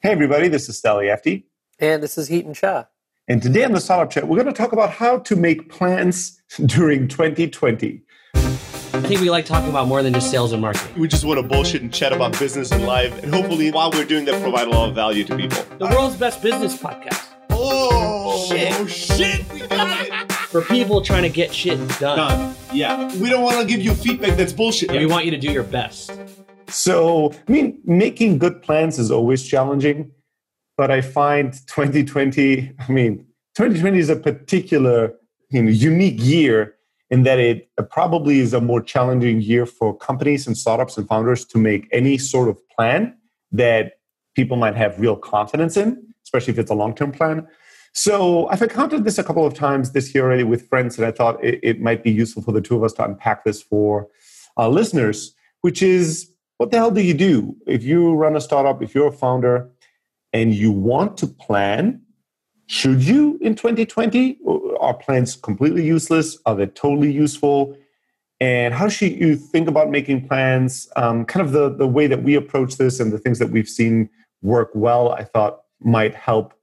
Hey, everybody, this is Steli Efti. And this is Heaton Shah. And today on the Startup Chat, we're going to talk about how to make plans during 2020. I think we like talking about more than just sales and marketing. We just want to bullshit and chat about business and life. And hopefully, while we're doing that, provide a lot of value to people. The world's best business podcast. Oh, shit. We got it. For people trying to get shit done. Yeah. We don't want to give you feedback that's bullshit. We want you to do your best. So, making good plans is always challenging, but I find 2020 is a particular, unique year in that it probably is a more challenging year for companies and startups and founders to make any sort of plan that people might have real confidence in, especially if it's a long-term plan. So I've encountered this a couple of times this year already with friends, and I thought it might be useful for the two of us to unpack this for our listeners, which is, what the hell do you do if you run a startup, if you're a founder, and you want to plan? Should you in 2020? Are plans completely useless? Are they totally useful? And how should you think about making plans? Kind of the way that we approach this and the things that we've seen work well, I thought might help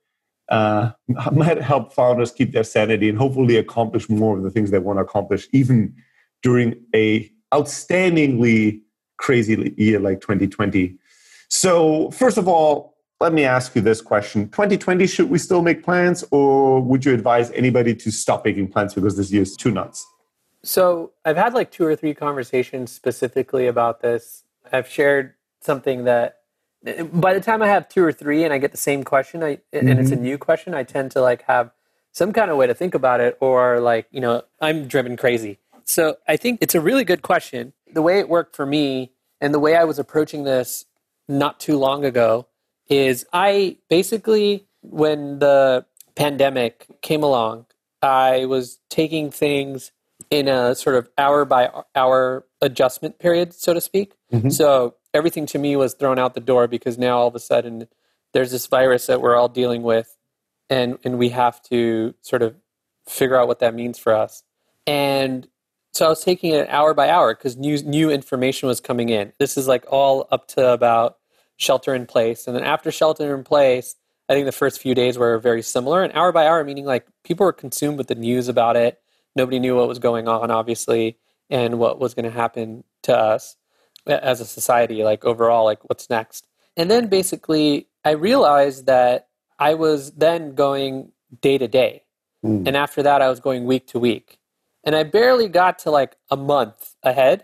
founders keep their sanity and hopefully accomplish more of the things they want to accomplish, even during a outstandingly crazy year like 2020. So first of all, let me ask you this question. 2020, should we still make plans, or would you advise anybody to stop making plans because this year is too nuts? So I've had like 2 or 3 conversations specifically about this. I've shared something that by the time I have 2 or 3 and I get the same question, and it's a new question, I tend to like have some kind of way to think about it, or like, I'm driven crazy. So I think it's a really good question. The way it worked for me and the way I was approaching this not too long ago is I basically, when the pandemic came along, I was taking things in a sort of hour by hour adjustment period, so to speak. Mm-hmm. So everything to me was thrown out the door because now all of a sudden there's this virus that we're all dealing with, and we have to sort of figure out what that means for us. And so I was taking it hour by hour because new information was coming in. This is like all up to about shelter in place. And then after shelter in place, I think the first few days were very similar. And hour by hour, meaning like people were consumed with the news about it. Nobody knew what was going on, obviously, and what was going to happen to us as a society, like overall, like what's next. And then basically I realized that I was then going day to day. And after that, I was going week to week. And I barely got to like a month ahead.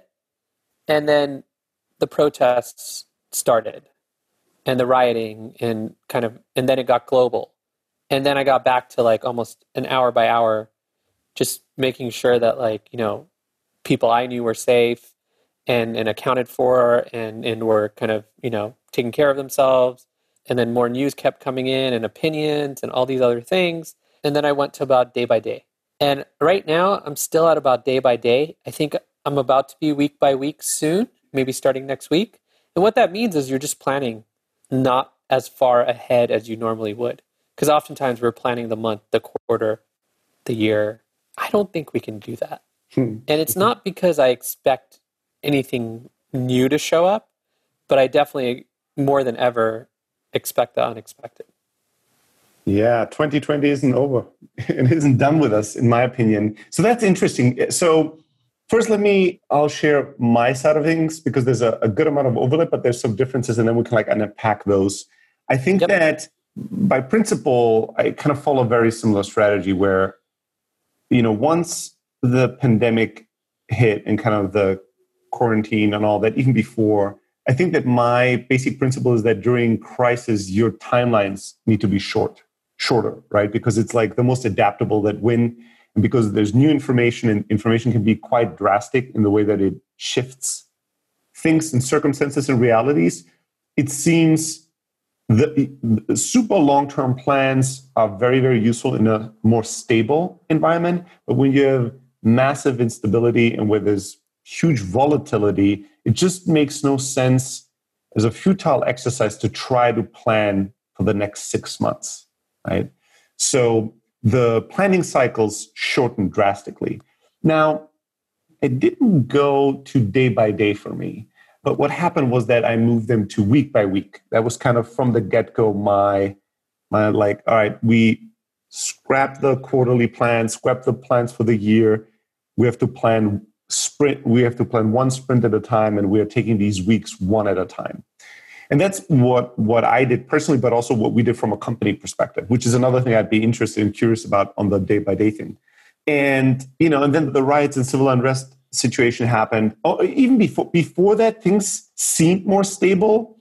And then the protests started and the rioting and then it got global. And then I got back to like almost an hour by hour, just making sure that like, people I knew were safe and accounted for and were kind of, taking care of themselves. And then more news kept coming in and opinions and all these other things. And then I went to about day by day. And right now, I'm still at about day by day. I think I'm about to be week by week soon, maybe starting next week. And what that means is you're just planning not as far ahead as you normally would. Because oftentimes we're planning the month, the quarter, the year. I don't think we can do that. And it's not because I expect anything new to show up, but I definitely, more than ever, expect the unexpected. Yeah, 2020 isn't over. It isn't done with us, in my opinion. So that's interesting. So first, I'll share my side of things because there's a good amount of overlap, but there's some differences, and then we can unpack those. I think that by principle, I kind of follow a very similar strategy where, once the pandemic hit and kind of the quarantine and all that, even before, I think that my basic principle is that during crisis, your timelines need to be shorter, right? Because it's like the most adaptable that win. And because there's new information, and information can be quite drastic in the way that it shifts things and circumstances and realities, it seems the super long-term plans are very, very useful in a more stable environment. But when you have massive instability and where there's huge volatility, it just makes no sense as a futile exercise to try to plan for the next 6 months. Right? So the planning cycles shortened drastically. Now, it didn't go to day by day for me, But what happened was that I moved them to week by week. That was kind of from the get-go my like, all right, we scrap the quarterly plans, scrap the plans for the year. We have to plan sprint. We have to plan one sprint at a time, and we are taking these weeks one at a time. And that's what I did personally, but also what we did from a company perspective, which is another thing I'd be interested and curious about on the day-by-day thing. And, and then the riots and civil unrest situation happened. Oh, even before that, things seemed more stable,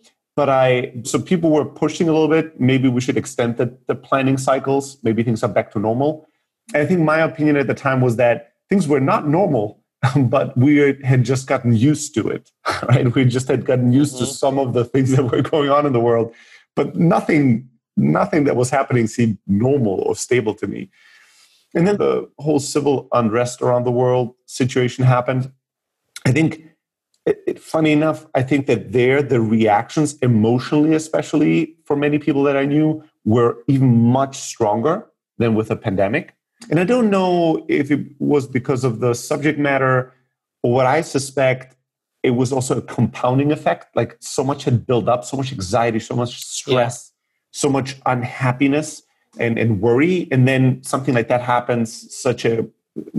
so people were pushing a little bit. Maybe we should extend the planning cycles. Maybe things are back to normal. And I think my opinion at the time was that things were not normal, but we had just gotten used to it, right? We just had gotten used to some of the things that were going on in the world, but nothing that was happening seemed normal or stable to me. And then the whole civil unrest around the world situation happened. I think, funny enough, I think that the reactions emotionally, especially for many people that I knew, were even much stronger than with a pandemic. And I don't know if it was because of the subject matter or what I suspect, it was also a compounding effect. Like so much had built up, so much anxiety, so much stress, so much unhappiness and worry. And then something like that happens, such a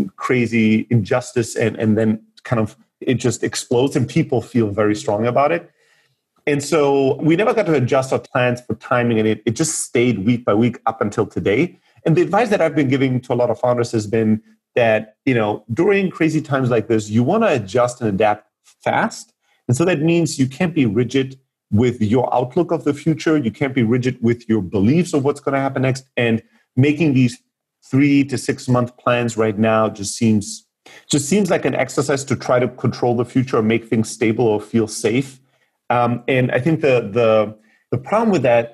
crazy injustice, and then kind of it just explodes and people feel very strong about it. And so we never got to adjust our plans for timing, and it just stayed week by week up until today. And the advice that I've been giving to a lot of founders has been that, during crazy times like this, you want to adjust and adapt fast. And so that means you can't be rigid with your outlook of the future. You can't be rigid with your beliefs of what's going to happen next. And making these 3 to 6 month plans right now just seems like an exercise to try to control the future or make things stable or feel safe. And I think the problem with that,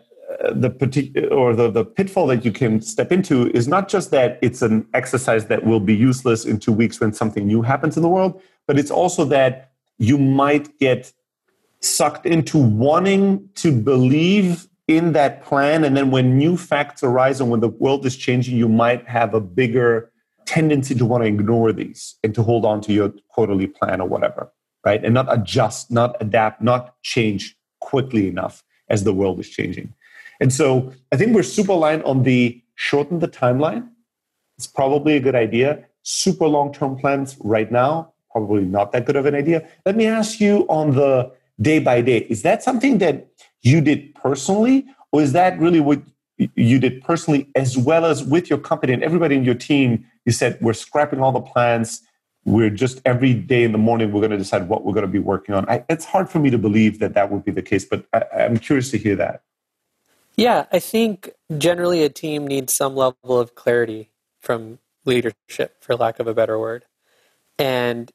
the pitfall that you can step into is not just that it's an exercise that will be useless in 2 weeks when something new happens in the world, but it's also that you might get sucked into wanting to believe in that plan. And then when new facts arise and when the world is changing, you might have a bigger tendency to want to ignore these and to hold on to your quarterly plan or whatever, right? And not adjust, not adapt, not change quickly enough as the world is changing. And so I think we're super aligned on the shorten the timeline. It's probably a good idea. Super long-term plans right now, probably not that good of an idea. Let me ask you on the day by day, is that something that you did personally, or is that really what you did personally as well as with your company and everybody in your team? You said, we're scrapping all the plans. We're just every day in the morning, we're going to decide what we're going to be working on. It's hard for me to believe that would be the case, but I'm curious to hear that. Yeah, I think generally a team needs some level of clarity from leadership, for lack of a better word. And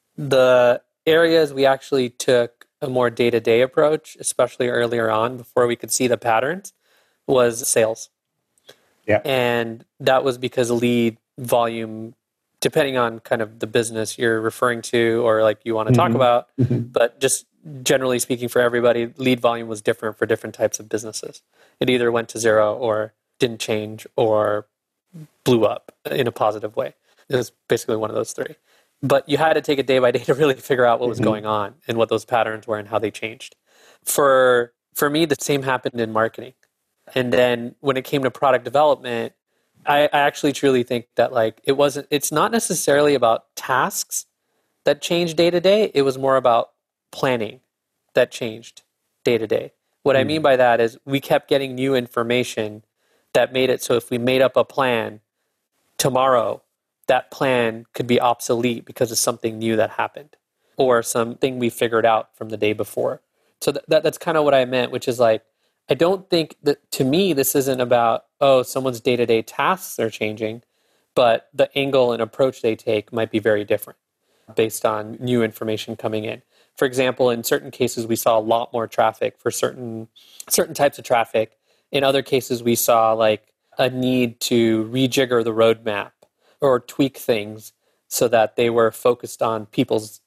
the areas we actually took a more day-to-day approach, especially earlier on before we could see the patterns, was sales. Yeah. And that was because lead volume, depending on kind of the business you're referring to or like you want to talk about, but just generally speaking for everybody, lead volume was different for different types of businesses. It either went to zero or didn't change or blew up in a positive way. It was basically one of those three. But you had to take it day by day to really figure out what was going on and what those patterns were and how they changed. For me, the same happened in marketing. And then when it came to product development, I actually truly think that it's not necessarily about tasks that changed day to day. It was more about planning that changed day to day. What I mean by that is we kept getting new information that made it so if we made up a plan tomorrow, that plan could be obsolete because of something new that happened or something we figured out from the day before. So that's kind of what I meant, which is like, I don't think that, to me, this isn't about, someone's day-to-day tasks are changing, but the angle and approach they take might be very different based on new information coming in. For example, in certain cases, we saw a lot more traffic for certain types of traffic. In other cases, we saw like a need to rejigger the roadmap or tweak things so that they were focused on people's